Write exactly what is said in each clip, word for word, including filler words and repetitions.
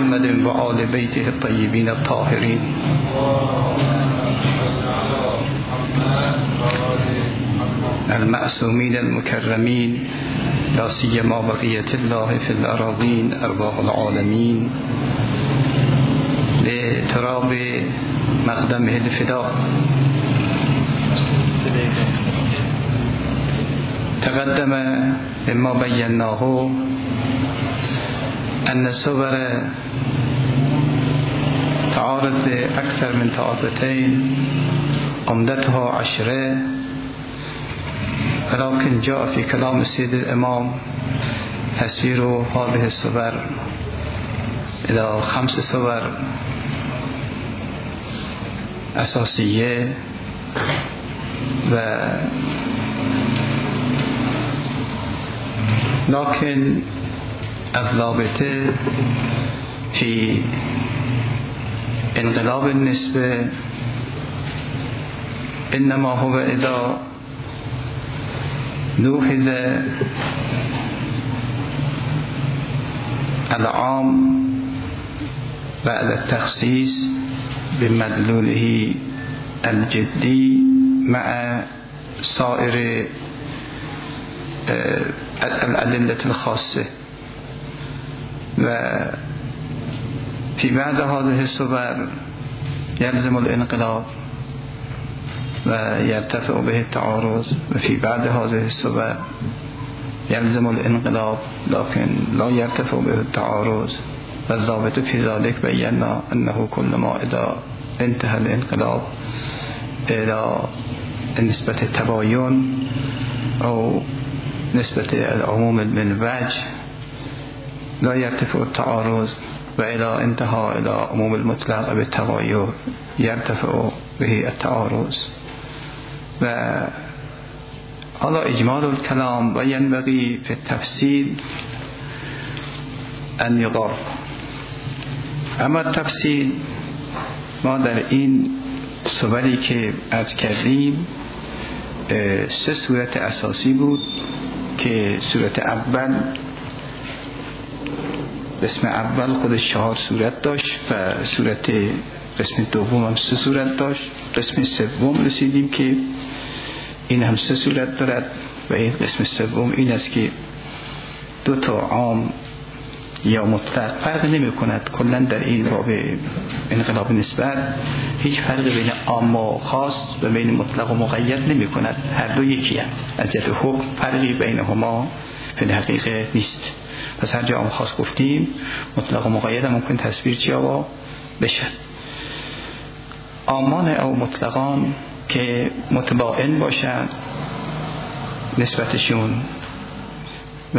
محمد و آل بیته الطیبین الطاهرین. المعصومین المکرمین لا سیما بقیة الله فی الأراضین ارواح العالمین لتراب مقدمه الفداء. تقدم مما بیناه أن صور تعارض أكثر من تعارضتين عمدتها عشرة، ولكن جاء في كلام السيد الإمام تسوير هذه الصور إلى خمس صور أساسية، و لكن الضابطة في انقلاب النسبة إنما هو إذا نوحد العام بعد التخصيص بمدلوله الجدي مع سائر الأدلة الخاصة. وفي بعد هذه الصور يلزم الانقلاب ويرتفع به التعارض، وفي بعد هذه الصور يلزم الانقلاب لكن لا يرتفع به التعارض. والضابط في ذلك بينا أنه كلما إذا انتهى الانقلاب إلى نسبة التباين أو نسبة العموم من وجه لا يرتفع التعارض، وإلى انتهى إلى عموم المطلق بالتغاير يرتفع به التعارض. وعلى إجمال الكلام وينبغي في التفصيل أن يقال. اما التفصیل ما در این صوری که عرض کردیم سه صورت اساسی بود که صورت اول قسم اول خودش چهار صورت داشت و صورت قسم دوم هم سه صورت داشت. قسم سوم رسیدیم که این هم سه صورت دارد و این قسم سوم این است که دو تا عام یا مطلق فرق نمی کند. کلا در این باب انقلاب نسبت هیچ فرق بین عام و خاص و بین مطلق و مقید نمی کند، هر دو یکی هم. از جهت حکم فرقی بینهما فی الحقیقه نیست. پس هر جا عام خاص گفتیم مطلق و مقید هم ممکن تصویر چیا بشه. عامان او مطلقان که متباین باشند نسبتشون و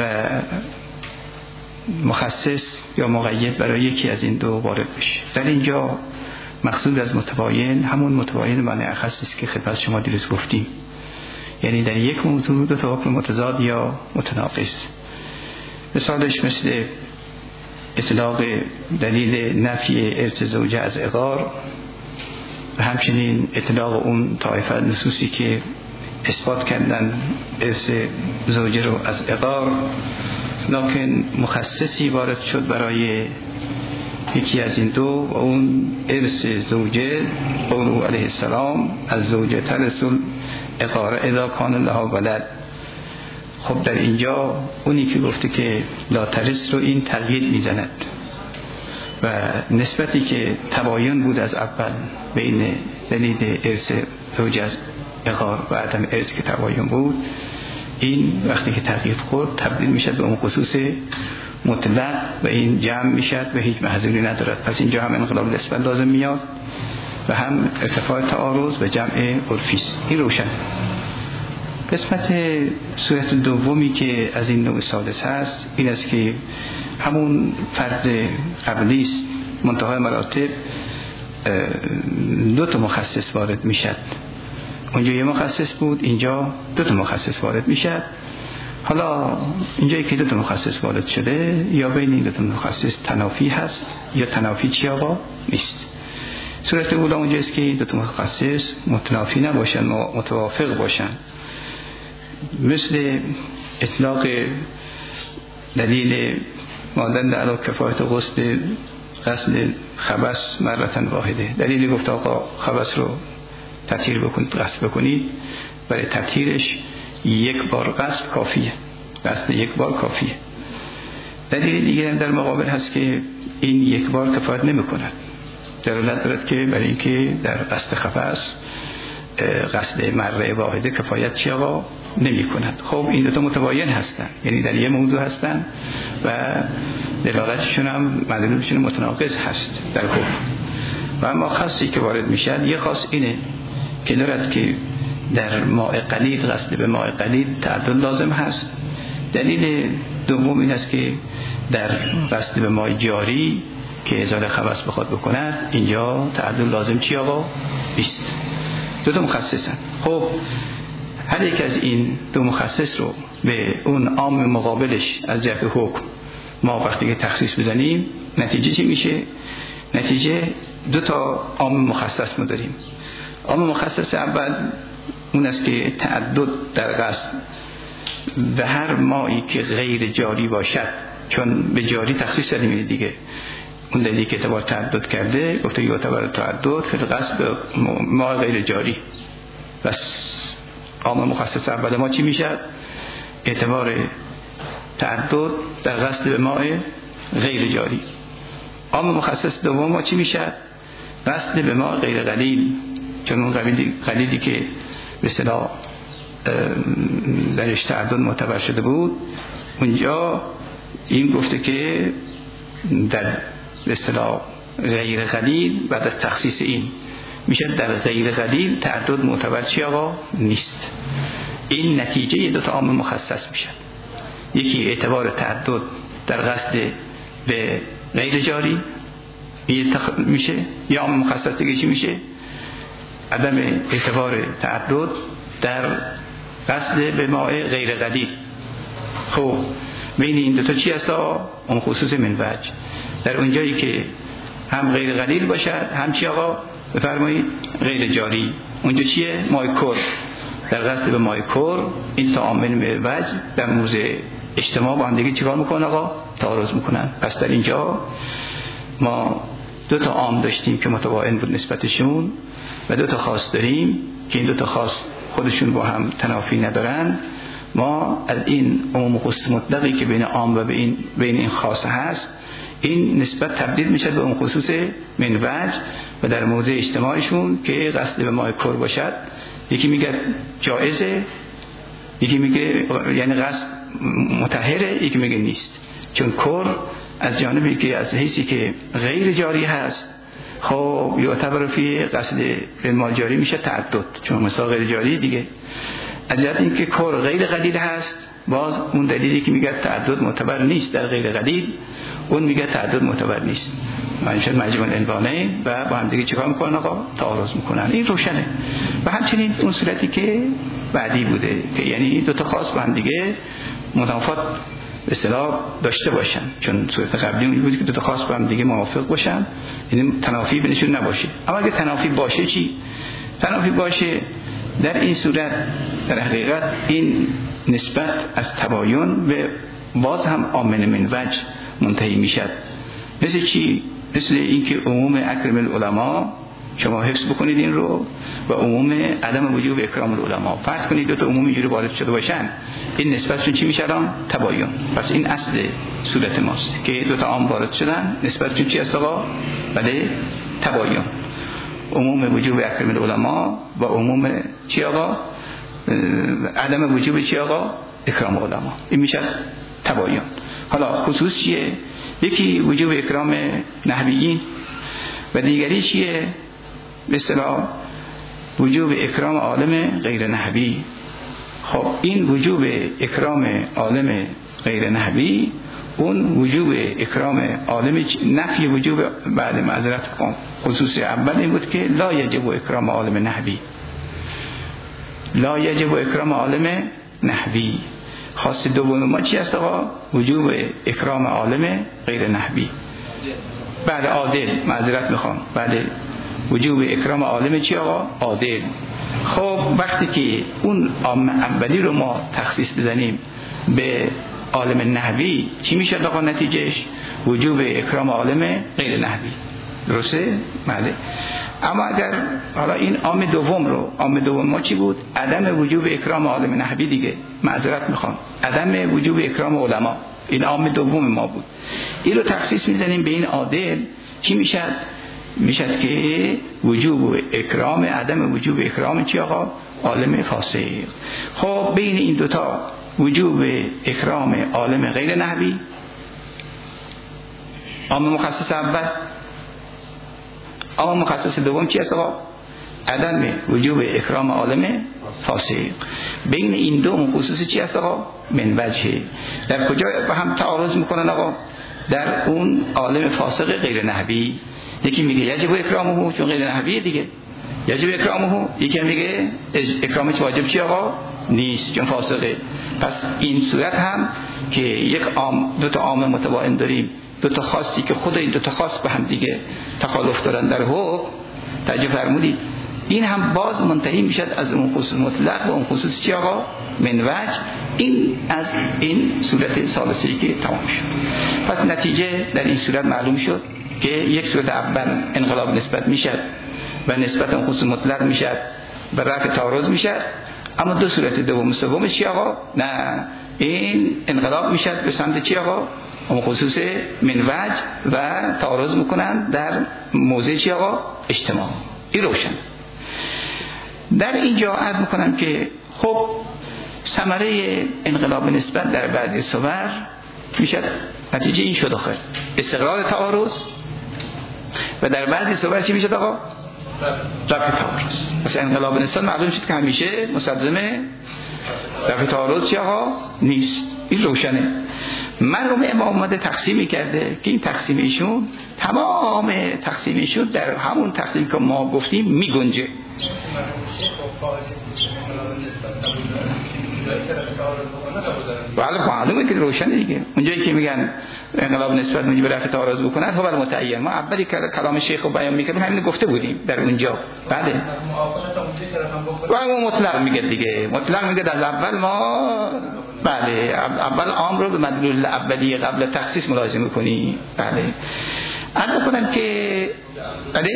مخصص یا مقید برای یکی از این دو وارد بشه. در اینجا مقصود از متباین همون متباین معنی اخص است که خدمت شما دیروز گفتیم، یعنی در یک موضوع دو تا حکم متضاد یا متناقض. مثالش مثل اطلاق دلیل نفی ارث زوجه از عقار و همچنین اطلاق اون طایفه نصوصی که اثبات کردن ارث زوجه رو از عقار، لکن مخصصی وارد شد برای یکی از این دو و اون ارث زوجه قوله علیه السلام از زوجه ترسل عقار اذا کان لها ولد. خب در اینجا اونی که گفته که لا ترس رو این تقیید میزند و نسبتی که تباین بود از اول بین دلیل ارث زوجه از عقار و عدم ارث که تباین بود، این وقتی که تغییر خورد تبدیل میشد به اون خصوص مطلق و این جمع میشد و هیچ محذوری ندارد. پس اینجا هم انقلاب نسبت لازم میاد و هم ارتفاع تعارض و جمع عرفی است. این روشن. قسمت صورت دومی که از این نوع سادس هست این است که همون فرد قبلی است، منتهای مراتب دو تا مخصص وارد میشد. اونجا یه مخصص بود، اینجا دو تا مخصص وارد میشد. حالا اینجایی که دو تا مخصص وارد شده یا بین این دو تا مخصص تنافی هست یا تنافی چی آقا نیست. صورت اولا اونجاست که دو تا مخصص متنافی نباشن، متوافق باشن، مثل اطلاق دلیل مادن در کفایت غسل غسل خبث مرتن واحده. دلیل گفت آقا خبث رو تطهیر بکنید، غسل بکنید، برای تطهیرش یک بار غسل کافیه، غسل یک بار کافیه. دلیل دیگه در مقابل هست که این یک بار کفایت نمی‌کند، دلالت دارد که برای اینکه در غسل خبث غسل مره واحده کفایت چی آقا نمی‌کند. خب این دو تا متباین هستن، یعنی در یه موضوع هستن و دلالتشون هم مدلولشون متناقض هست در حکم. و اما خاصی که وارد میشن، یه خاص اینه که دارد که در ماء قلیل غسل به ماء قلیل تعدد لازم هست. دلیل دوم این است که در غسل به ماء جاری که ازاله خبث بخواد بکند اینجا تعدد لازم چی آقا نیست. دو تا مخصصن. خب هر یک از این دو مخصص رو به اون عام مقابلش از جهت حکم ما وقتی که تخصیص بزنیم نتیجه چی میشه؟ نتیجه دو تا عام مخصص ما داریم. عام مخصص اول اون است که تعدد در غسل به هر مایی که غیر جاری باشد، چون به جاری تخصیص دادیم دیگه، اون دلیلی که اعتبار تعدد کرده گفته یعتبر تعدد فی الغسل به ماء غیر جاری. بس عام مخصص اول ما چی میشه؟ اعتبار تعدد در غسل به ماء غیر جاری. عام مخصص دوم ما چی میشه؟ غسل به ماء غیر قلیل، چون اون قلیلی که به اصطلاح درش تعدد معتبر شده بود اونجا این گفته که در به اصطلاح غیر قلیل بعد از تخصیص این میشه در غیر قلیل تعدد معتبر چی آقا نیست. این نتیجه دو تا عام مخصص میشه. یکی اعتبار تعدد در غسل به غیر جاری میشه، یا عام مخصص دیگه چی میشه؟ عدم اعتبار تعدد در غسل به ماء غیر قلیل. خب بین این دو تا چی هست؟ اون خصوص من وجه. در اونجایی که هم غیر قلیل باشد هم چی آقا بفرمایید غیر جاری، اونجا چیه؟ ماء کر. در غسل به ماء کر این تا عامل من وجه در موضع اجتماع با هم دیگه چیکار میکنن آقا؟ تعارض میکنن. پس در اینجا ما دو تا عام داشتیم که متباین بود نسبتشون و دو تا خاص داریم که این دو تا خاص خودشون با هم تنافی ندارن. ما از این عموم خصوص مطلقی که بین عام و بین بین این خاص هست این نسبت تبدیل میشه به اون خصوص من وجه و در موضع اجتماعشون که غسل به ماء کر باشد یکی میگه جایزه، یکی میگه یعنی غسل مطهره، یکی میگه نیست. چون کر از جانبی که از حیثی که غیر جاری هست خب یعتبر فی غسل به ماء جاری میشه تعدد، چون مثلا غیر جاری دیگه. از جهت اینکه کر غیر قلیل هست باز اون دلیلی که میگه تعدد معتبر نیست در غیر قلیل اون میگه تعدد معتبر نیست. منشه مجموع العنوانه و با هم دیگه چیکار میکنن آقا؟ تعارض میکنن. این روشنه. و همچنین اون صورتی که بعدی بوده که یعنی دو تا خاص با هم دیگه منافات به اصطلاح داشته باشن، چون صورت قبلی اون بود که دو تا خاص با هم دیگه موافق باشن، یعنی تنافی بینشون نباشه. اما اگه تنافی باشه چی؟ تنافی باشه در این صورت در حقیقت این نسبت از تباین به باز هم عامل من وجه منتهی میشد. مثل چی؟ مثل اینکه عموم اکرم العلماء شما حفظ بکنید این رو و عموم عدم وجوب اکرام العلماء فرض کنید دو تا عموم اینجوری وارد شده باشن این نسبتشون چی میشه الان؟ تباین. پس این اصل صورت ماست که دو تا عام وارد شدن نسبتشون چی است آقا؟ بله تباین. عموم وجوب اکرم العلماء و عموم چی آقا؟ عدم وجوب چی آقا؟ اکرام العلماء. این میشه تباین. حالا خصوص چیه؟ یکی وجوب اکرام نحویین و دیگری چیه؟ به اصطلاح وجوب اکرام عالم غیر نحوی. خب این وجوب اکرام عالم غیر نحوی اون وجوب اکرام عالم نفی وجوب بعد معذرت کن خصوص اول این بود که لا یجب اکرام عالم نحوی، لا یجب اکرام عالم نحوی. خاص دوم ما چی است آقا؟ وجوب اکرام عالم غیر نحوی. بعد عادل معذرت میخوام بعد وجوب اکرام عالم چی آقا؟ عادل. خب وقتی که اون عام اولی رو ما تخصیص بزنیم به عالم نحوی چی میشه آقا نتیجهش؟ وجوب اکرام عالم غیر نحوی. درسته؟ بله. اما اگر حالا این عام دوم رو، عام دوم ما چی بود؟ عدم وجوب اکرام عالم نحوی دیگه، معذرت میخوام، عدم وجوب اکرام علما، این عام دوم ما بود. این رو تخصیص میزنیم به این عادل، چی میشد؟ میشد که وجوب اکرام، عدم وجوب اکرام چی آقا؟ عالم فاسق. خب بین این دوتا وجوب اکرام عالم غیر نحوی، عام مخصص اول، عام مخصص دوم چی است آقا؟ عدم وجوب اکرام عالم فاسق. بین این دو خصوص چی است آقا؟ من وجه. در کجا با هم تعارض میکنن آقا؟ در اون عالم فاسق غیر نحوی. یکی میگه یجب اکرامه چون غیر نحویه دیگه، یجب اکرامه. یکی میگه اکرامش واجب چی آقا؟ نیست چون فاسقه. پس این صورت هم که یک عام، دو تا عام متباین داریم، دو تا خاصی که خود این دو تا خاص به هم دیگه تخالف دارن در حکم، توجه فرمودید، این هم باز منتهی میشد از اون خصوص مطلق و اون خصوص چی آقا؟ من وجه. این از این صورت ثالثی که تمام شد. پس نتیجه در این صورت معلوم شد که یک صورت اول انقلاب نسبت میشد و نسبت اون خصوص مطلق میشد و رفع تعارض میشد، اما دو صورت دوم سوم چی آقا؟ نه، این انقلاب میشد به سمت چی آقا؟ اون خصوص من وجه و تعارض میکنن در موضع چی آقا؟ اجتماع. این روشن. در اینجا عرض میکنم که خب ثمره انقلاب نسبت در بعضی صور میشد، نتیجه این شد آخر استقرار تعارض، و در بعضی صور چی میشد آقا؟ رفع تعارض. مثلا انقلاب نسبت معلوم شد که همیشه مستلزم رفع تعارض چی آقا؟ نیست. این روشنه. مرحوم امام اومده تقسیمی کرده که این تقسیم ایشون، تمام تقسیم ایشون در همون تقسیم که ما گفتیم میگنجه. بله معلومه که روشنه دیگه. اونجایی که میگن انقلاب نسبت موجب رفع تعارض بکنه خب بر متعین، ما اولی که کلام شیخ رو بیان میکردیم همین گفته بودیم در اونجا. بله و اون مطلق میگه دیگه، مطلق میگه از اول ما بله اول عام رو به مدلول اولی قبل تخصیص ملاحظه میکنی. بله عرض کنم که بله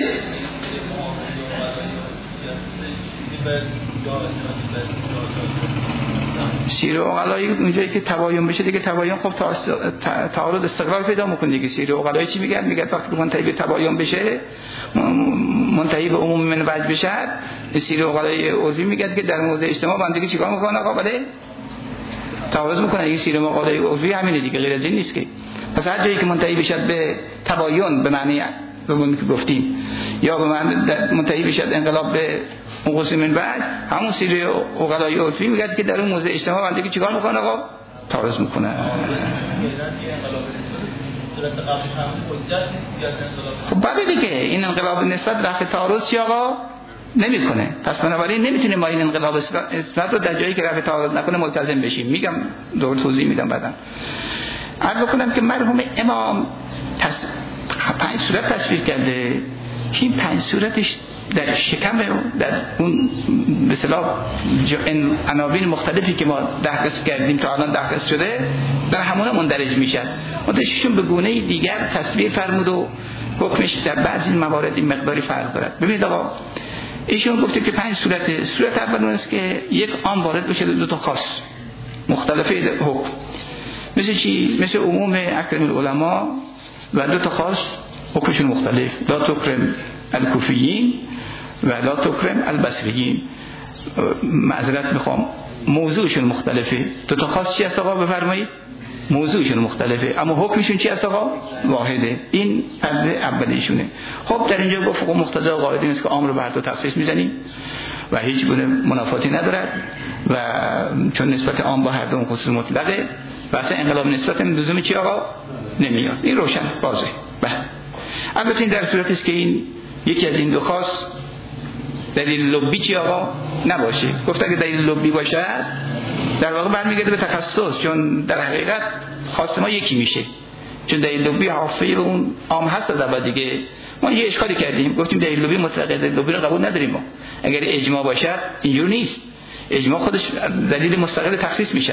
سیر عقلایی اونجایی که تباین بشه دیگه، تباین خب تعارض استقرار پیدا میکنه دیگه. سیر عقلایی چی میگن؟ میگن وقتی منتهی به تباین بشه، منتهی به عموم من وجه بشه، سیر عقلایی عرفی میگن که در موضع اجتماع با هم دیگه چیکار میکنه آقا؟ بله تعارض میکنه. این سیر عقلایی عرفی همینه دیگه، غیر از این نیست که. پس هر جایی که منتهی بشه به تباین به معنی به اون که گفتیم، یا به معنی منتهی بشه انقلاب به اون قسم من بعد، همون سیر عقلای عرفی میگه که در اون موضع اجتماع بنده که چیکار میکنه آقا؟ تعارض میکنه. خب بله دیگه این انقلاب نسبت رفع تعارض چی آقا؟ نمیکنه. پس بنابراین نمیتونیم ما این انقلاب نسبت رو در جایی که رفع تعارض نکنه ملتزم بشیم. میگم دور توضیح میدم بعداً. عرض کنم که مرحوم امام تص... پنج صورت تصویر کرده که این پنج صورتش در شکم در اون به اصطلاح عناوین مختلفی که ما دهکس کردیم تا الان دهکس شده در همون مندرج میشن. متششون به گونه دیگر تصویر فرمود و حکمش در بعضی موارد این مقداری فرق دارد. ببینید آقا ایشون گفته که پنج صورت. صورت اول اون است که یک عام وارد بشه دو تا خاص مختلفه حکم، مثل چی؟ مثل عموم اکرم العلماء و دو تا خاص حکمشون مختلف، لا تکرم الکوفیین و لا تکرم البصریین. معذرت میخوام موضوعشون مختلفه. دو تا خاص چی است آقا بفرمایید؟ موضوعشون مختلفه اما حکمشون چی است آقا؟ واحده. این پرده اولیشونه. خب در اینجا گفت فقه مقتضا قاعده است که عام رو بر دو تخصیص میزنیم و هیچ گونه منافاتی ندارد و چون نسبت عام با هر دو خصوص مطلقه و اصلا انقلاب نسبت لزوم چی آقا؟ نمیاد. این روشن واضحه. بله البته این در صورتی است که این یکی از این دو خاص دلیل لبی چی آقا نباشه. گفت اگه دلیل لبی باشه در واقع برمیگرده به تخصص، چون در حقیقت خاص ما یکی میشه، چون دلیل لبی حافظه اون عام هست از اول دیگه. ما یه اشکالی کردیم گفتیم دلیل لبی مطلقه، دلیل لبی رو قبول نداریم ما. اگر اجماع باشه اینجور نیست، اجماع خودش دلیل مستقل تخصیص میشه.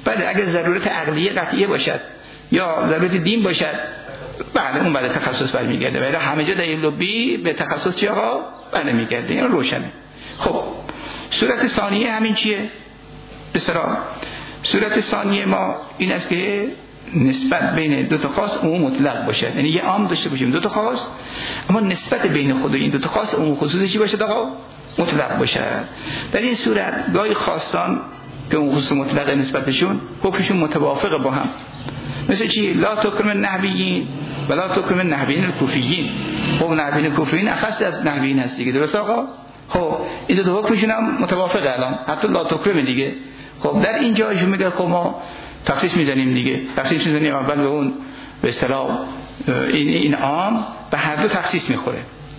بله اگر ضرورت عقلیه قطعیه باشد یا ضرورت دین باشد بله اون بعد تخصص برمیگرده، ولی همه جا در این لبی به تخصص چی آقا برمیگرده. این روشنه. خب صورت ثانیه همین چیه؟ بسرعه صورت ثانیه ما این است که نسبت بین دو تا خاص عموم مطلق باشد، یعنی یه عام داشته باشیم دو تا خاص، اما نسبت بین خود این دو تا خاص عموم خصوصی چی باشد آقا؟ مطلق باشد. در این صورت گاهی خاصان که اون خصوص مطلق نسبتشون حکمشون متوافقه با هم، مثل چی؟ لا تکرم النحویین و لا تکرم النحویین الکوفیین. خب نحویین کوفیین اخص از نحویین هست دیگه، درست آقا؟ خب این دو تا حکمشون هم متوافقه الان، حتی لا تکرم دیگه. خب در این جایشون میگه خب ما تخصیص میزنیم دیگه، تخصیص میزنیم اول به اون به اصطلاح این این عام به هر دو تخصیص میخوره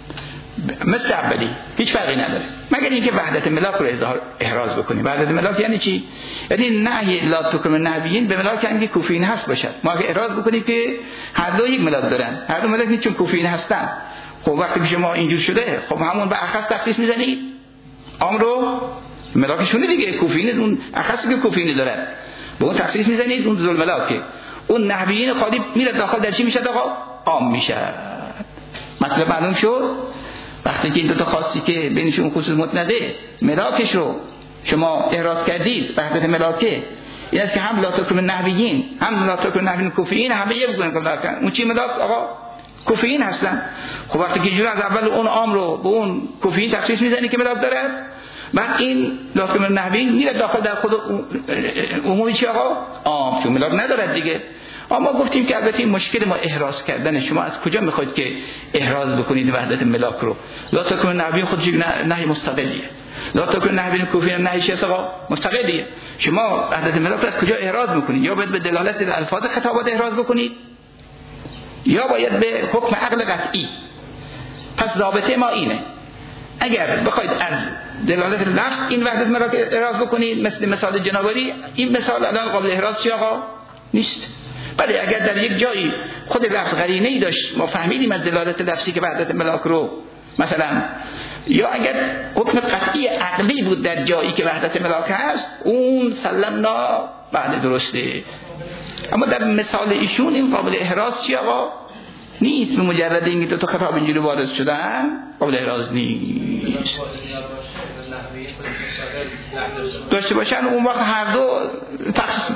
مثل اولی، هیچ فرقی نداره مگر اینکه وحدت ملاک رو اظهار احراز بکنیم. وحدت ملاک یعنی چی؟ یعنی نهی لا تکرم نحویین به ملاک یعنی کوفیین هست باشد. ما اگه احراز بکنیم که هر دو یک ملاک دارن، هر دو ملاک چون کوفیین هستن، خب وقتی که شما اینجور شده خب همون به اخص تخصیص میزنید، عام رو ملاکشونه دیگه، کوفیین اون اخصی که کوفیین داره به اون تخصیص میزنید، اون ذل ملاکه، اون نحویین خالی میره داخل در چی میشه آقا؟ عام میشه. مطلب معلوم شد؟ وقتی که این دو تا خاصی که بینشون خصوص متنده ملاکش رو شما احراز کردید، وحدت ملاکه این است که هم لا تکرم النحویین هم لا تکرم النحویین کوفیین همه یه بگوین که اون چی ملاک آقا؟ کوفیین هستن. خب وقتی که جور از اول اون عام رو به اون کوفیین تخصیص میزنی که ملاک داره، بعد این لا تکرم النحویین میره داخل در خود عمومی چی آقا؟ عام، چون ملاک ندارد دیگه. اما گفتیم که البته این مشکل ما احراز کردن، شما از کجا میخواید که احراز بکنید وحدت ملاک رو؟ لا تکرم النحویین خودش نهی مستقلیه، لا تکرم النحویین کوفیین نهی چیه آقا؟ مستقلیه. شما وحدت ملاک رو از کجا احراز میکنید؟ یا باید به دلالت الفاظ خطابات احراز بکنید یا باید به حکم عقل قطعی. پس ضابطه ما اینه، اگر بخواید از دلالت لفظ این وحدت ملاک احراز بکنید مثل مثال جنابری، این مثال الان قابل احراز چی آقا؟ نیست. بله اگر در یک جایی خود لفظ قرینه‌ای داشت ما فهمیدیم از دلالت لفظی که وحدت ملاک رو مثلا، یا اگر حکم قطعی عقلی بود در جایی که وحدت ملاک هست، اون سلمنا بعد درسته. اما در مثال ایشون این قابل احراز چی آقا؟ نیست. به مجرد اینکه دو تا خطاب اینجوری وارد شدن قابل احراز نیست. داشته باشن اون وقت هر دو تخصیص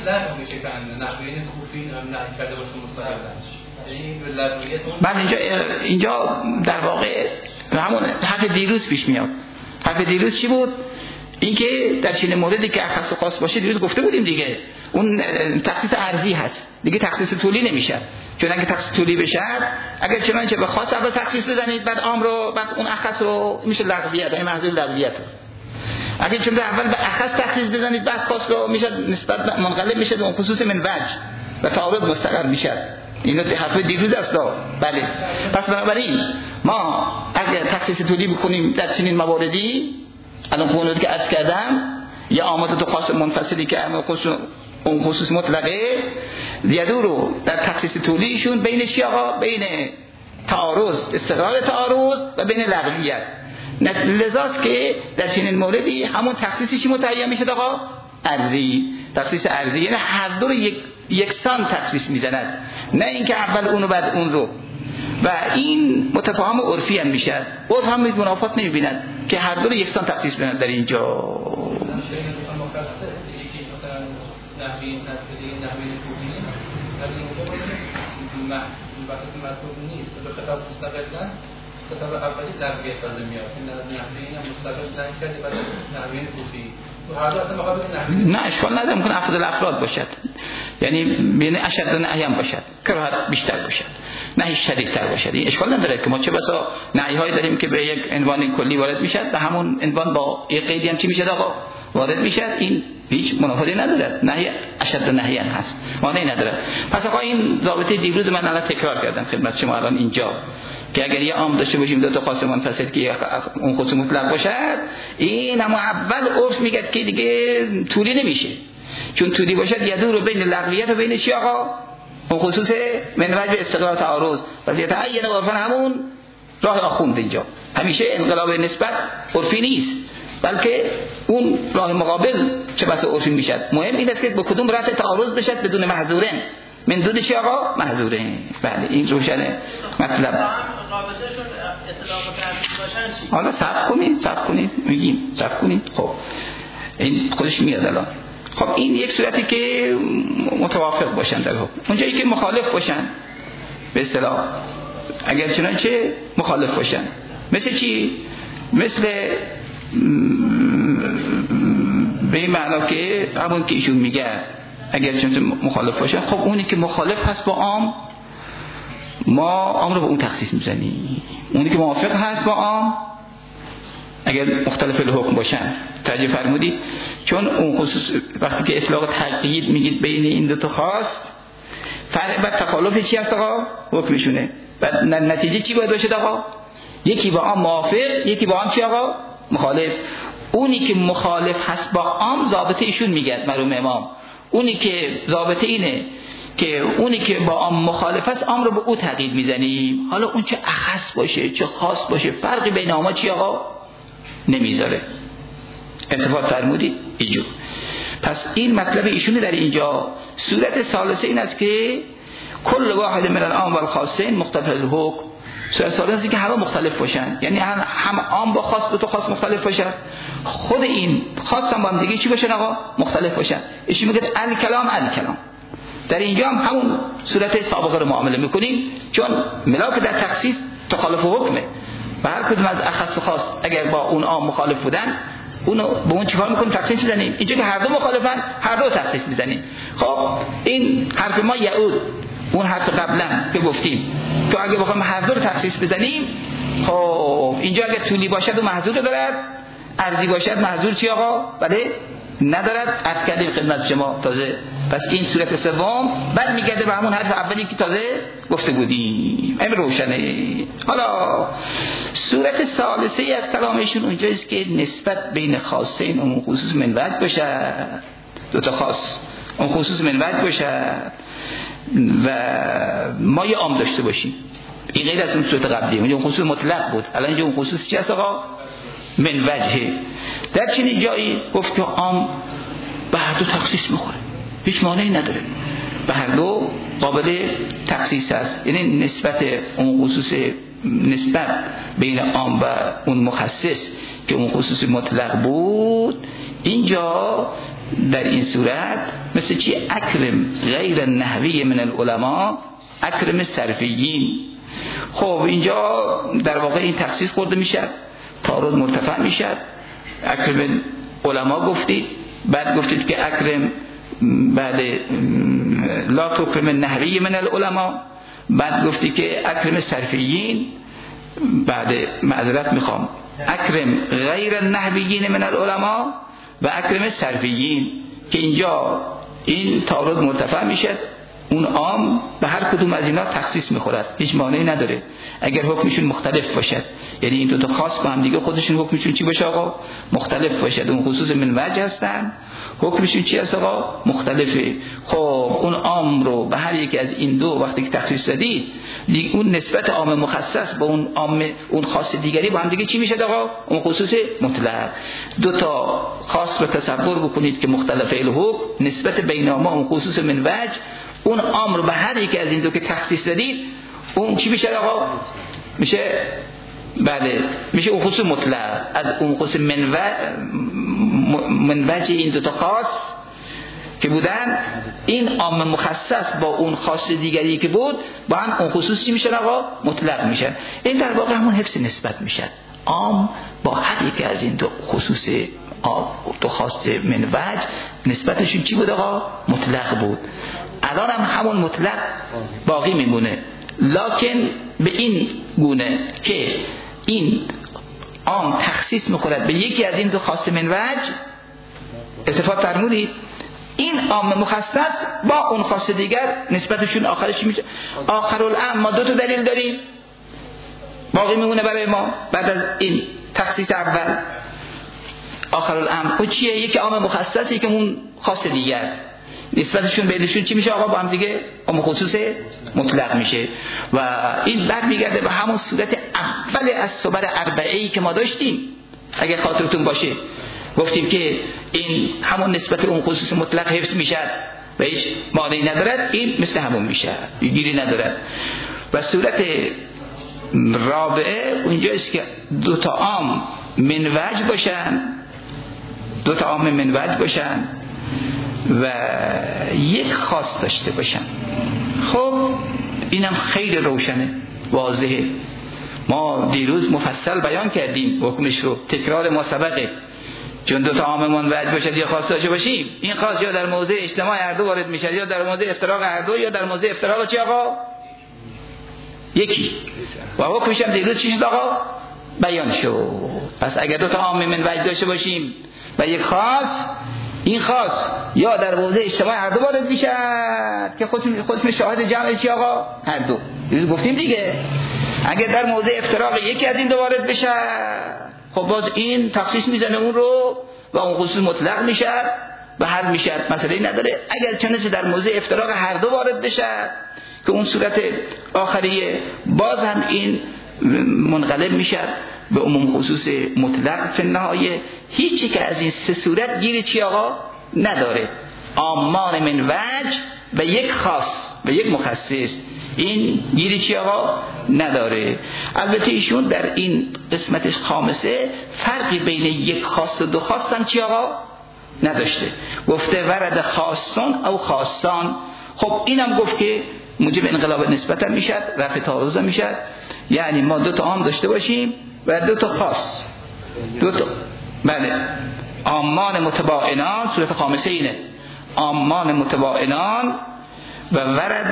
من اینجا اینجا در واقع همون حرف دیروز پیش میاد. حرف دیروز چی بود؟ اینکه در چنین موردی که اخص و خاص باشه دیروز گفته بودیم دیگه، اون تخصیص ارضی هست دیگه، تخصیص طولی نمیشه. چون اگه تخصیص طولی بشه اگر چنانچه به خاص اول تخصیص بزنید بعد عام رو بعد اون اخص رو میشه لغویت، این محض لغویت. اگه چون اول به اخص تخصیص بزنید بعد خاص رو میشه نسبت منقلب میشه به اون خصوص من وجه و تعارض مستقر میشه. اینو حرف دیروز است. بله پس بنابراین ما اگر تخصیص طولی بکنیم در چنین مواردی، الان قانونی که عرض کردم یا آماده تو خاص منفصلی که اون خصوص مطلقه دیدو رو در تخصیص طولیشون بین چی آقا؟ بین تعارض، استقرار تعارض و بین لغویت. لذاست که در چنین موردی همون تخصیصی متعین میشه آقا؟ ارضی. تخصیص ارضی یعنی هر دو رو یک یکسان تخصیص میزند، نه اینکه اول اونو بعد اون رو. و این متفاهم عرفی هم میشه، عرف هم منافات نمیبیند که هر دو رو یکسان تخصیص بدن در اینجا. نحوی نحوی نحوی کوفیین نحوی کوفیین وقتی مطلوب نیست به خطاب مستقلا خطاب اولی لغویت داده میاد. این نحوی هم مستقل نکردی بعد نحوی کوفیین تو هر دو اصلا مقابل نحوی نه اشکال نداره، ممکن افضل افراد باشد، یعنی بین اشد نهی هم باشد، کراهت بیشتر باشد، نهی شدیدتر باشد. این اشکال نداره که ما چه بسا نهی هایی داریم که به یک عنوان کلی وارد میشد، به همون عنوان با یک قیدی هم چی میشد آقا؟ وارد میشد. این هیچ منافاتی نداره، نهی اشد نهی هم هست، مانعی نداره. پس آقا این ضابطه دیروز من الان تکرار کردم خدمت شما الان اینجا که اگر یه عام داشته باشیم دو تا خاص منفصل که اون خصوص مطلق باشد، این اما اول عرف میگه که دیگه طولی نمیشه، چون طولی باشد یدور رو بین لغویت و بین چی آقا؟ اون خصوص من وجه استقرار تعارض و یتعین عرفا همون راه آخوند. اینجا همیشه انقلاب نسبت عرفی نیست، بلکه اون راه مقابل چه بسا عرفی میشد. مهم این است که به کدوم رفع تعارض بشد بدون محظورن. من دود چی آقا؟ محظورن. بله این روشنه مطلب. حالا صبر کنید صبر کنید میگیم صبر کنید. خب این خودش میاد الان. خب این یک صورتی که متوافق باشن در حکم. اونجایی که مخالف باشن به اصطلاح اگر چنانچه مخالف باشن مثل چی؟ مثل به این معنا که همون که ایشون میگه اگر چنانچه مخالف باشن، خب اونی که مخالف هست با عام ما عام رو به اون تخصیص میزنیم. اونی که موافق هست با عام اگر مختلف الحکم باشن توجه فرمودید، چون اون خصوص وقتی که اطلاق تقیید میگید بین این دو تا خاص فرق و تخالف چی هست آقا؟ حکمشونه. بعد نتیجه چی باید باشه آقا؟ یکی با عام موافق، یکی با عام چی آقا؟ مخالف. اونی که مخالف هست با عام ضابطه ایشون میگه مرحوم امام، اونی که ضابطه اینه که اونی که با عام مخالف است عام رو به او تقیید میزنیم. حالا اون چه اخص باشه چه خاص باشه فرقی بین عام چی آقا؟ نمیذاره. اتفاق فرمودید اینجور. پس این مطلب ایشونه در اینجا. صورت ثالثه این است که کل واحد من العام والخاصین مختلف الحکم. صورت ثالثه است که همه مختلف باشن، یعنی هم هم عام با خاص، دو تا خاص مختلف باشن، خود این خاص هم با هم دیگه چی باشن آقا؟ مختلف باشن. ایشون میگه الکلام الکلام. در اینجا هم همون صورت سابقه رو معامله میکنیم، چون ملاک در تخصیص تخالف حکمه و هر کدوم از اخص و خاص اگر با اون عام مخالف بودن اونو به اون چیکار میکنیم؟ تخصیص میزنیم. اینجا که هر دو مخالفن هر دو تخصیص میزنیم. خب این حرف ما یعود اون حرف قبلا که گفتیم که اگه بخوایم هر دو رو تخصیص بزنیم، خب اینجا اگه طولی باشد و محظور دارد، عرضی باشد محظور چی آقا؟ بله ندارد. عرض کردیم خدمت شما تازه. پس این صورت سوم بعد میگرده به همون حرف اولی که تازه گفته بودیم. این روشنه. حالا صورت ثالثه از کلامشون اونجاست که نسبت بین خاصین اون خصوص من وجه باشه، دو تا خاص اون خصوص من وجه باشه و ما یه عام داشته باشیم. این غیر از اون صورت قبلی، اون خصوص مطلق بود. الان اینجا اون خصوص چی هست آقا؟ من وجه. در چنین جایی گفت که عام به هر دو تخصیص میخوره، هیچ مانعی نداره، به هر دو قابل تخصیص است. یعنی نسبت اون خصوص نسبت بین عام و اون مخصص که اون خصوص مطلق بود اینجا در این صورت مثل چی؟ اکرم غیر نحوی من العلماء اکرم صرفیین. خب اینجا در واقع این تخصیص خورده میشه، تعارض مرتفع میشه. اکرم علما گفتید، بعد گفتید که اکرم بعد لا تکرم نحوی من العلماء، بعد گفتی که اکرم صرفیین، بعد معذرت میخوام اکرم غیر نحویین من العلماء و اکرم صرفیین، که اینجا این تعارض مرتفع میشه. اون عام به هر کدوم از اینا تخصیص میخورد، هیچ مانعی نداره اگر حکمشون مختلف باشد. یعنی این دو تا خاص با هم دیگه خودشون حکمشون چی باشه آقا؟ مختلف باشد. اون خصوص من وجه هستن، حکمشون چی هست آقا؟ مختلفه. خب اون عام رو به هر یکی از این دو وقتی که تخصیص دادید، اون نسبت عام مخصص با اون عام اون خاص دیگری با هم دیگه چی میشه آقا؟ اون خصوص مطلق. دو تا خاص رو تصور بکنید که مختلف الحکم، نسبت بین ما اون خصوص من وجه، اون عام رو به هر یکی از این دو که تخصیص دادید اون چی میشه آقا؟ میشه بله میشه اون خصوص مطلق. از اون خصوص من وجه این دو تا خاص که بودن، این عام مخصص با اون خاص دیگری که بود با هم اون خصوص چی میشه آقا؟ مطلق میشه. این در واقع همون حفظ نسبت میشه. عام با هر یکی از این دو خصوص دو خاص من وجه نسبتشون چی بود آقا؟ مطلق بود. الان هم همون مطلق باقی میمونه، لکن به این گونه که این عام تخصیص میخورد به یکی از این دو خاص من وجه. اتفاق فرمودید این عام مخصص با اون خاص دیگر نسبتشون آخرش میشه آخر الامر. ما دو تا دلیل داریم باقی میمونه برای ما بعد از این تخصیص اول. آخر الامر اون چیه؟ یکی عام مخصصی که اون خاص دیگر نسبتشون بینشون چی میشه آقا؟ با هم دیگه عام خصوص مطلق میشه. و این بعد میگرده به همون صورت اول از صور اربعه‌ای که ما داشتیم. اگر خاطرتون باشه گفتیم که این همون نسبت اون خصوص مطلق حفظ میشه و هیچ مانعی ندارد، این مثل همون میشه، گیری ندارد. و صورت رابعه اونجاست که دو تا عام من وجه باشن، دو تا عام من وجه باشن و یک خاص داشته باشن. خب اینم خیلی روشنه، واضحه. ما دیروز مفصل بیان کردیم حکمش رو، تکرار ما سبقه. چون دو تا عام من وجه باشد یا خاص داشته باشیم، این خاص یا در موضع اجتماع هر دو وارد میشه، یا در موضع افتراق هر دو، یا در موضع افتراق چی آقا؟ یکی. و حکمش هم دیروز چی شد آقا؟ بیان شد. پس اگر دو تا عام من وجه داشته باشیم و یک خاص، این خاص یا در موضع اجتماع هر دو وارد میشه که خودش خودش شاهد جمع چی آقا؟ هر دو. دیروز گفتیم دیگه اگر در موضع افتراق یکی از این دو وارد بشه، خب باز این تخصیص میزنه اون رو و اون خصوص مطلق میشه و حل میشه، مسئله نداره. اگر چنانچه در موضع افتراق هر دو وارد بشه که اون صورت آخریه، باز هم این منقلب میشه به عموم خصوص مطلق. فی النهایه هیچی که از این سه صورت گیری چی آقا نداره، عامان من وجه و یک خاص و یک مخصص، این گیری چی آقا نداره. البته ایشون در این قسمتش خامسه فرقی بین یک خاص و دو خاص هم چی آقا نداشته، گفته ورد خاصان او خاصان. خب اینم گفت که موجب انقلاب نسبت هم میشد، رفع تعارض هم میشد. یعنی ما دو تا عام داشته باشیم و دو تا خاص، دو تا بله عامان متباینان. صورت خامسه اینه، عامان متباینان و ورد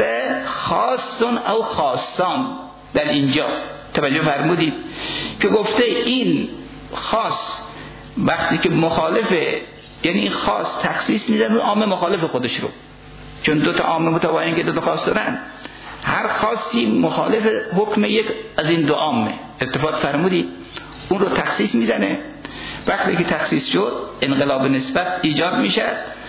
خاصون او خاصان. در اینجا توجه فرمودید که گفته این خاص وقتی که مخالفه، یعنی این خاص تخصیص میزنه عام مخالف خودش رو، چون دو تا عام متباین که دو تا خاص دارن، هر خاصی مخالف حکم یک از این دو عامه. اتفاق فرمودید اون رو تخصیص میزنه. وقتی که تخصیص شد انقلاب نسبت ایجاد میشه.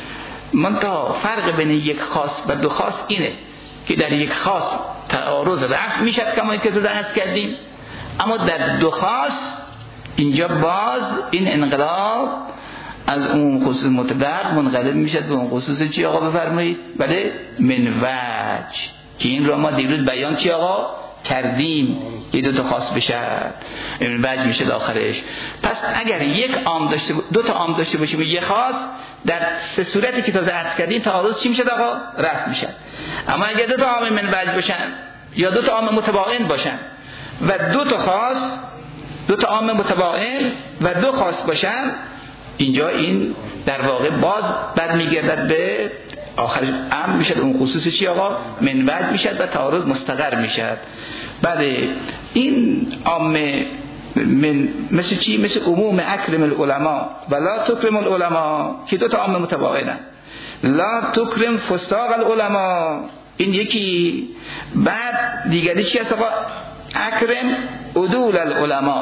منتها فرق بین یک خاص و دو خاص اینه که در یک خاص تعارض رفع میشه کما که تو درس کردیم، اما در دو خاص اینجا باز این انقلاب از اون خصوص مطلق منقلب میشه به اون خصوص چی آقا بفرمایید؟ بله من وجه، که این رو ما دیروز بیان چی آقا کردیم که دو تا خاص بشه من وجه میشه داخلش. پس اگر یک عام داشته دو تا عام داشته باشیم و یک خاص، در سه صورتی که تازه عرض کردیم تعارض چی میشه آقا؟ رفع میشه. اما اگر دو تا عام من وجه باشن یا دو تا عام متباین باشن و دو تا خاص، دو تا عام متباین و دو خاص باشن، اینجا این در واقع باز بعد میگردد به آخر عام میشد اون خصوص چی آقا؟ من وجه میشد و تعارض مستقر میشد. بعد این عام من مثل چی؟ مثل عموم اکرم العلماء و لا تکرم العلماء که دو تا عام متباینن. لا تکرم فساق العلماء این یکی. بعد دیگری چی هست آقا؟ اکرم عدول العلماء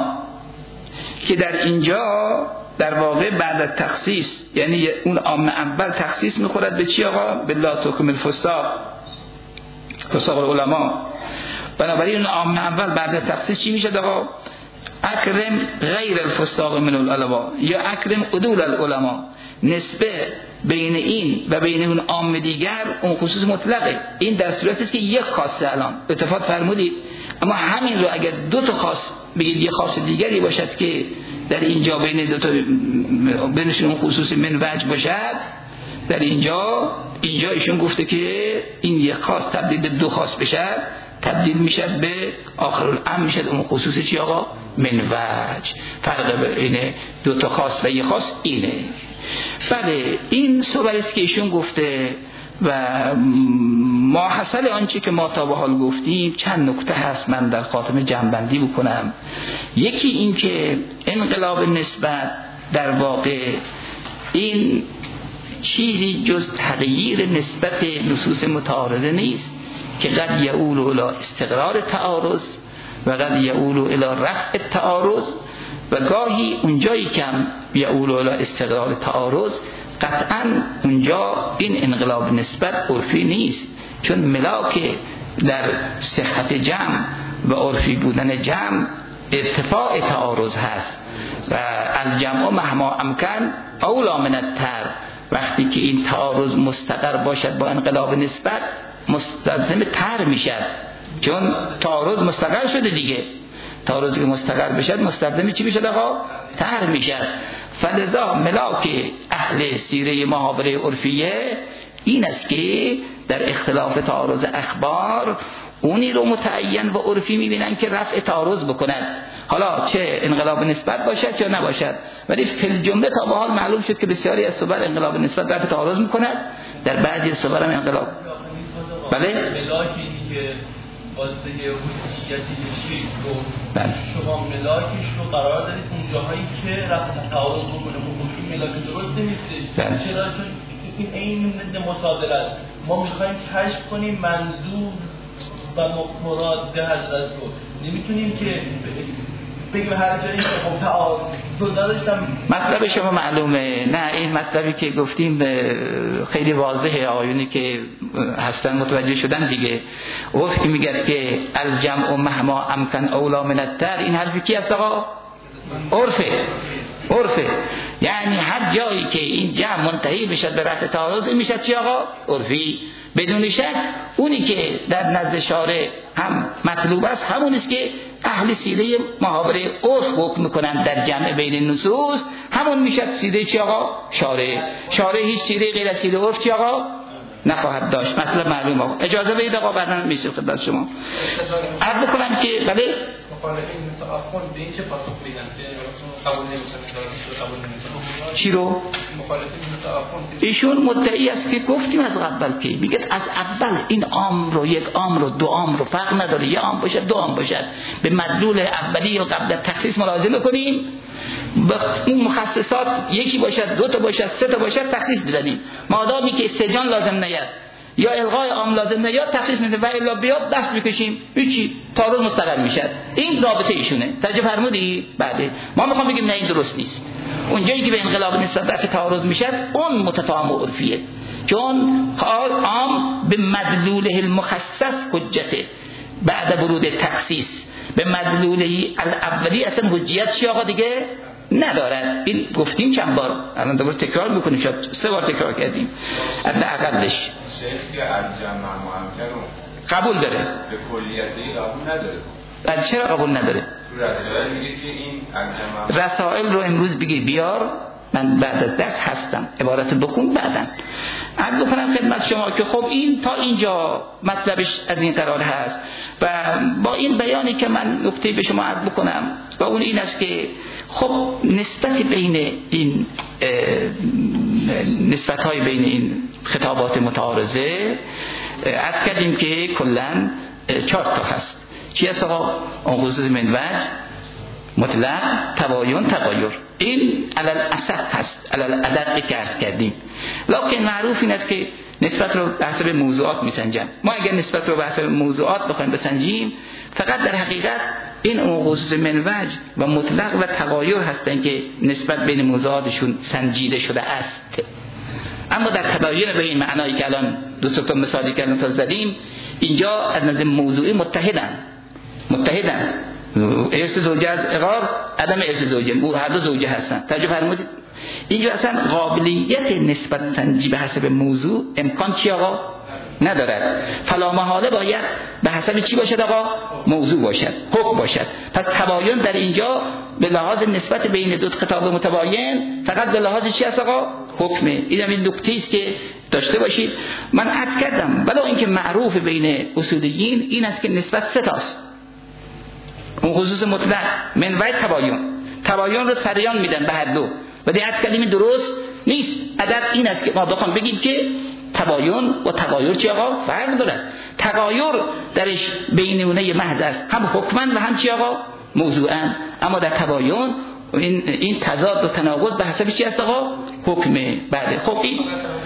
که در اینجا در واقع بعد از تخصیص، یعنی اون عام اول تخصیص میخورد به چی آقا؟ به لا تکرم الفساق فساق العلماء. بنابراین اون عام اول بعد از تخصیص چی میشه آقا؟ اکرم غیر الفساق من العلماء یا اکرم عدول العلماء. نسبه بین این و بین اون عام دیگر اون خصوص مطلقه. این در صورتی است که یک خاصه الان اتفاق فرمودید، اما همین رو اگر دو تا خاص بگید یک خاص دیگری باشد که در اینجا بین دو تا بینشون اون خصوص من وجه باشد، در اینجا اینجا ایشون گفته که این یک خاص تبدیل به دو خاص بشد، تبدیل میشد به آخر الامر میشد اون خصوص چی آقا؟ من وجه. فرق بین دو تا خاص و یک خاص اینه. بله این صحبت که ایشون گفته و ماحصل آنچه که ما تا به حال گفتیم چند نکته هست من در خاتمه جمع‌بندی بکنم. یکی این که انقلاب نسبت در واقع این چیزی جز تغییر نسبت نصوص متعارضه نیست که قد یعول الی استقرار تعارض و قد یعول الی رفع تعارض، و گاهی اونجایی که یعول الی استقرار تعارض قطعا اونجا این انقلاب نسبت عرفی نیست، چون ملاک در صحت جمع و عرفی بودن جمع ارتفاع تعارض هست. و الجمع مهما امکن اولا من التر، وقتی که این تعارض مستقر باشد با انقلاب نسبت مستلزم تر میشد، چون تعارض مستقر شده دیگه. تعارضی که مستقر بشد مستلزم چی بشد آقا؟ تر میشد. فلذا ملاک اهل سیره محاوره عرفیه این است که در اختلاف تعارض اخبار اونی رو متعین و عرفی میبینن که رفع تعارض بکند، حالا چه انقلاب نسبت باشد یا نباشد. ولی فی الجمله تا به حال معلوم شد که بسیاری از صور انقلاب نسبت رفع تعارض میکند، در بعضی از صور هم انقلاب. بله ملاکی که واسطه حجیتی شیخ رو بله. شما ملاکش رو قرار دارید اون جاهایی که رفع تعارض بکنه، ممکن ملاک درست نیستش. بله. چرا؟ چون این این ضد مصادره است. ما میخوایم کشف کنیم منظور و مراد حضرت رو، نمیتونیم که بگیم هر جایی که خب تعارض داشتم. مطلب شما معلومه. نه این مطلبی که گفتیم خیلی واضحه، آیونی که هستن متوجه شدن دیگه. وقتی که میگه که الجمع مهما امکن اولا من التر، این حرفی کی است آقا؟ عرفه. عرفه یعنی هر جایی که این جمع منتهی بشد به رفع تعارض میشد چی آقا؟ عرفی. بدون شک اونی که در نزد شارع هم مطلوب است همون است که اهل سیره محاوره عرف حکم میکنند در جمع بین نصوص، همون میشد سیره چی آقا؟ شارع. شارع هیچ سیره غیر از سیره عرف چی آقا؟ نخواهد داشت. مطلب معلوم آقا. اجازه بدید آقا بعدا میشه خدمت شما عرض بکنم که بله مخالفین مثل آخوند به این چه پاسخ میدن که قبول نمیکنن قبول نمیکنن چی رو؟ مخالفین مثل آخوند ایشون مدعی است که گفتیم از اول که میگه از اول این عام رو یک عام رو دو عام رو فرق نداره، یه عام باشد دو عام باشد، به مدلول اولی یا قبل تخصیص مراجعه کنیم، اون مخصصات یکی باشد دو تا باشد سه تا باشد تخصیص بزنیم، مادامی که استجان لازم نیست یا الغای عام لازم نیاد تخصیص میده و الا بیاد دست میکشیم هیچی تعارض مستقر میشد. این ضابطه ایشونه. توجه فرمودی؟ بعد ما میخوام بگیم نه این درست نیست. اونجایی که به انقلاب نسبت رفع تعارض میشد اون متفاهم و عرفیه، چون عام به مدلوله المخصص حجته بعد ورود تخصیص، به مدلوله الاولی اصلا حجیت چی آقا دیگه ندارد. این گفتیم چند بار، الان دوباره تکرار میکنیم، شاید سه بار تکرار کردیم حداقلش. شیخ که از جمع ممکن رو قبول داره، به کلیتی قبول نداره. بعد چرا قبول نداره؟ تو رسائل میگه که این از جمع رسائل رو امروز بگی بیار، من بعد از درس هستم، عبارت بخون بعدن عرض بکنم خدمت شما که خب این تا اینجا مطلبش از این قرار هست و با این بیانی که من نکته به شما عرض بکنم و اون این است که خب نسبت بین این نسبت های بین این خطابات متعارضه عرض کردیم که کلن چهار تا هست. چی هست آقا؟ اون خصوص منوج، مطلق، تباین، تغایر. این علل اصح هست، علل ادق که عرض کردیم. لکن معروف این است که نسبت رو به حسب موضوعات میسنجن. ما اگر نسبت رو به حسب موضوعات بخوایم بسنجیم فقط در حقیقت این اون خصوص منوج و مطلق و تغایر هستن که نسبت بین موضوعاتشون سنجیده شده است. اما در تباین به این معنایی که الان دو تا مثالی که الان تا زدیم اینجا از نظر موضوعی متحدن متحدن ارث زوجه از اقرار، عدم ارث زوجه، او هر دو زوجه هستن. توجه فرمودید؟ اینجا اصلا قابلیت نسبت سنجی به حسب موضوع امکان چی آقا؟ ندارد. فلا محاله باید به حسب چی باشد آقا؟ موضوع باشد، حکم باشد. پس تباین در اینجا به لحاظ نسبت بین دو خطاب متباین فقط به لحاظ چی است آقا؟ حکمه. اینم این نکته است که داشته باشید. من عرض کردم ولی اینکه معروف بین اصولیین این است که نسبت سه تاست. اون خصوص مطلق، منوع، تباین. تباین رو سریان میدن به هر دو. ولی عرض کردیم درست نیست. ادب این است که ما بخوام بگیم که تباین و تغایر چی آقا؟ فرق داره. تغایر درش بینونه محض است، هم حکمن و هم چی آقا؟ موضوعن. اما در تباین این این تضاد و تناقض به حسب چی است آقا؟ حکمه. بله خب این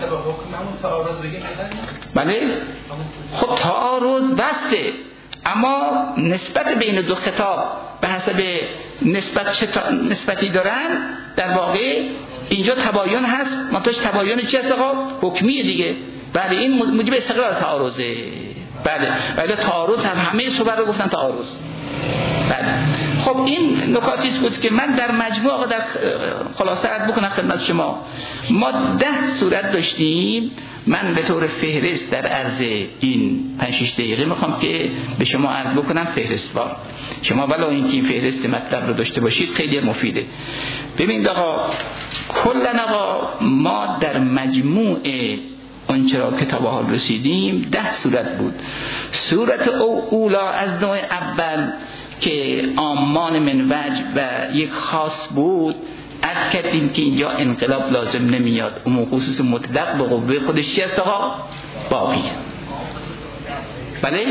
بله خب تعارض بسته، اما نسبت بین دو خطاب به حسب نسبت چه نسبتی دارن در واقع اینجا تباین هست. منتهاش تباین چی هست آقا؟ حکمیه دیگه. بله این موجب استقرار تعارضه. بله بله تعارض هم همه صور رو گفتن تعارض. بله خب این نکاتی بود که من در مجموع در خلاصه عرض بکنم خدمت شما. ما ده صورت داشتیم. من به طور فهرست در عرض این پنج شش دقیقه میخوام که به شما عرض بکنم فهرستوار. شما ولی اینکه این فهرست مطلب رو داشته باشید خیلی مفیده. ببینید آقا کلا آقا ما در مجموع آنچه را کتاب ها رسیدیم ده صورت بود. صورت اولا از نوع اول که عامان من وجه و یک خاص بود، عرض کردیم که اینجا انقلاب لازم نمیاد، عموم خصوص مطلق به قوه خودش چی است آقا؟ باقی. بله؟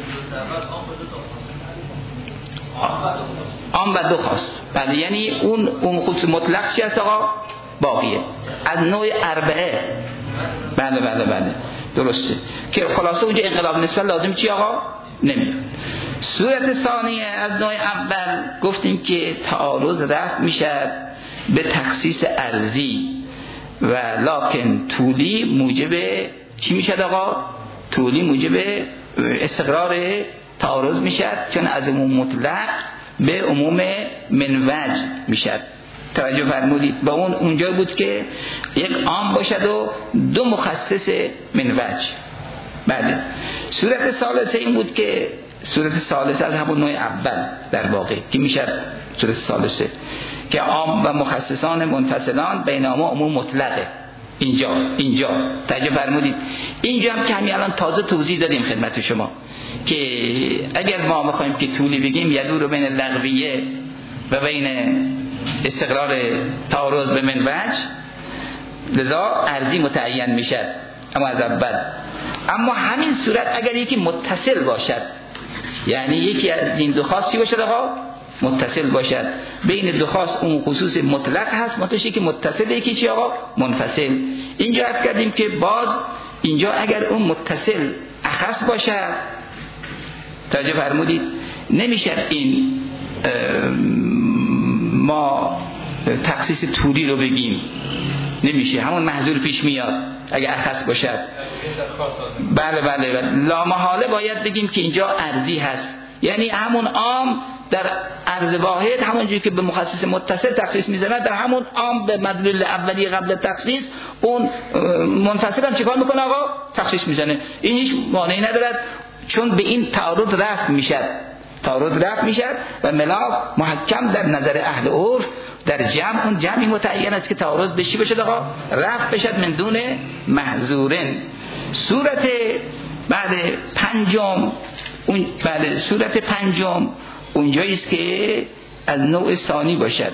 عام و دو خاص. بله یعنی اون عموم خصوص مطلق چی است آقا؟ باقیه. از نوع اربعه. بله بله بله درسته که خلاصه اونجا انقلاب نسبت لازم چی آقا؟ نمیاد. صورت ثانیه از نوع اول گفتیم که تعارض رفع میشد به تخصیص ارضی و لکن طولی موجب چی میشد آقا؟ طولی موجب استقرار تعارض میشد، چون از عموم مطلق به عموم منوج میشد. توجه فرمودید؟ با اون اونجا بود که یک عام باشد و دو مخصص منوج. بله. صورت ثالثه این بود که صورت ثالثه از همون نوع اول در واقع که میشه صورت ثالثه که عام و مخصصان منفصلان بینما عموم مطلقه. اینجا اینجا توجه فرمودید؟ اینجا هم که همین الان تازه توضیح دادیم خدمت شما که اگر ما بخوایم که طولی بگیم یدور بین لغویه و بین استقرار تعارض به منوج، لذا ارضی متعین میشد اما از اول. اما همین صورت اگر یکی متصل باشد، یعنی یکی از این دو خاصی باشد آقا متصل باشد، بین دو خاص اون خصوص مطلق هست، متوشی که متصل یکی چی آقا؟ منفصل. اینجا عرض کردیم که باز اینجا اگر اون متصل اخص باشد، توجه فرمودید، نمیشه این ما تخصیص طولی رو بگیم، نمیشه، همون محذور پیش میاد اگه اخص باشد. بله بله بله لامحاله باید بگیم که اینجا ارضی هست، یعنی همون عام در عرض واحد همونجوری که به مخصص متصل تخصیص میزنه، در همون عام به مدلول اولی قبل تخصیص اون منفصل هم چیکار میکنه آقا؟ تخصیص میزنه. این هیچ مانعی ندارد، چون به این تعارض رفع میشد، تعارض رفع میشد و ملاک محکم در نظر اهل عرف در جمع اون جمعی متعین است که تعارض بشی بشد آقا رفع بشد من دون محذورن. صورت بعد پنجم اون بعد صورت پنجم اونجایی است که از نوع ثانی باشد.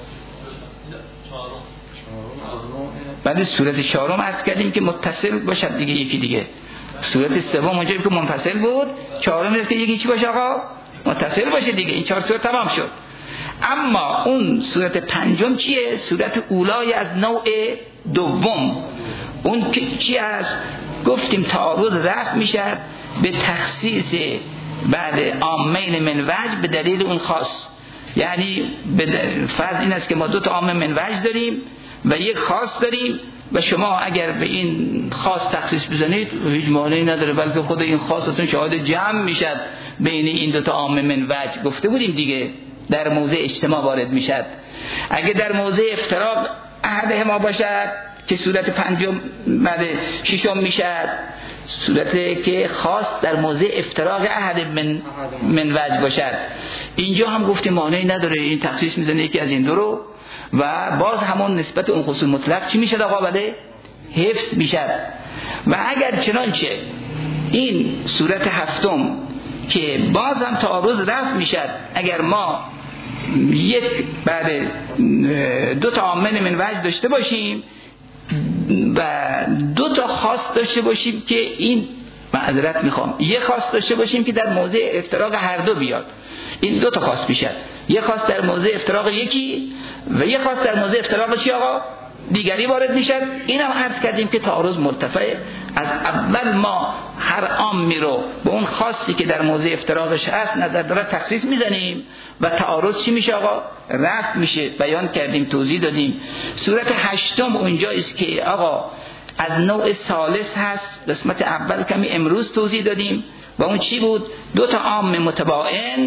بعد صورت چهارم عرض کردیم که متصل باشد دیگه، یکی دیگه. صورت سوم اونجایی که منفصل بود، چهارم است که یکی چی باشه آقا؟ متصل باشه دیگه. این چهار صورت تمام شد. اما اون صورت پنجم چیه؟ صورت اولای از نوع دوم. اون چی است؟ گفتیم تعارض رفع میشد به تخصیص بعد عامین من وجه به دلیل اون خاص. یعنی فرض این است که ما دو تا عام من وجه داریم و یک خاص داریم و شما اگر به این خاص تخصیص بزنید هیچ مانعی نداره، بلکه خود این خاصتون شاهد جمع میشد بین این دو تا عام من وجه. گفته بودیم دیگه در موضع اجتماع وارد میشد. اگه در موضع افتراق احدهما باشد که صورت پنجم بعد ششم میشد، صورتی که خاص در موضع افتراق احد من من وجه باشد. اینجا هم گفتیم مانعی نداره، این تخصیص میزنه یکی از این دو رو و باز همون نسبت اون خصوص مطلق چی میشد آقا؟ بله حفظ میشد. و اگر چنانچه این صورت هفتم که باز هم تعارض رفع میشد، اگر ما یک بعد دو تا عامل من وجه داشته باشیم و دو تا خاص داشته باشیم که این معذرت میخوام یک خاص داشته باشیم که در موضع افتراق هر دو بیاد، این دو تا خاص میشد، یک خاص در موضع افتراق یکی و یک خاص در موضع افتراق چی آقا؟ دیگری وارد میشد. این هم عرض کردیم که تعارض مرتفع. از اول ما هر عامی رو به اون خاصی که در موضع افتراقش هست نظر داره تخصیص میزنیم و تعارض چی میشه آقا؟ رفع میشه. بیان کردیم، توضیح دادیم. صورت هشتم اونجاییست که آقا از نوع ثالث هست. قسمت اول کمی امروز توضیح دادیم و اون چی بود؟ دو تا عام متباین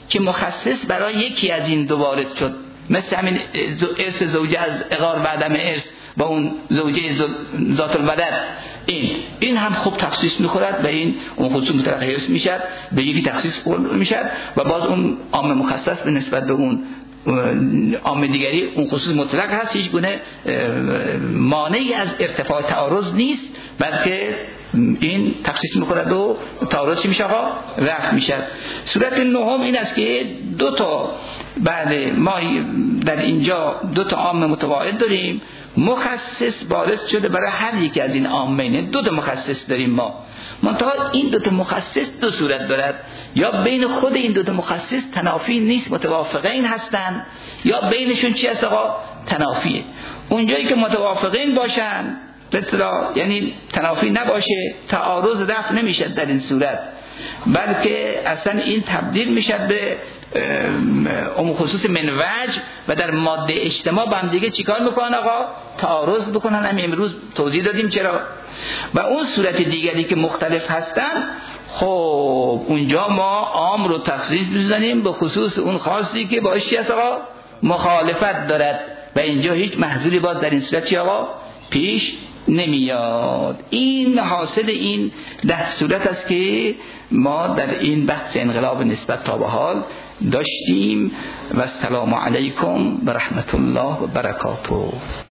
که مخصص برای یکی از این دو وارد شد، مثل همین ارث زوجه از عقار و عدم ارث با اون زوجه ذات البدن، این این هم خوب تخصیص میخورد و این اون خصوص مطلق ارث میشد، به یکی تخصیص میشد و باز اون عام مخصص به نسبت به اون عام دیگری اون خصوص مطلق هست، هیچ گونه مانعی از ارتفاع تعارض نیست، بلکه این تخصیص میخورد و تعارض چی میشه آقا؟ رفع میشه. صورت نهم این است که دو تا بله ما در اینجا دو تا عام متواعد داریم، مخصص باعث شده برای هر یک از این عامین، دو تا مخصص داریم ما، منتها این دو تا مخصص دو صورت دارد، یا بین خود این دو تا مخصص تنافی نیست، متوافقین هستند، یا بینشون چی هست آقا؟ تنافیه. اونجایی که متوافقین باشن بطلا یعنی تنافی نباشه، تعارض رفع نمیشه در این صورت، بلکه اصلا این تبدیل میشه به عموم خصوص منوج و در ماده اجتماع با هم دیگه چیکار میکنن آقا؟ تعارض بکنن. هم امروز توضیح دادیم چرا. و اون صورت دیگری که مختلف هستن، خب اونجا ما عام رو تخصیص بزنیم به خصوص اون خاصی که باعث چی هست آقا؟ مخالفت دارد و اینجا هیچ محذوری باز در این صورت چی آقا؟ پیش نمیاد. این حاصل این ده صورت است که ما در این بحث انقلاب نسبت تا به حال داشتیم. و السلام علیکم و رحمت الله و برکاته.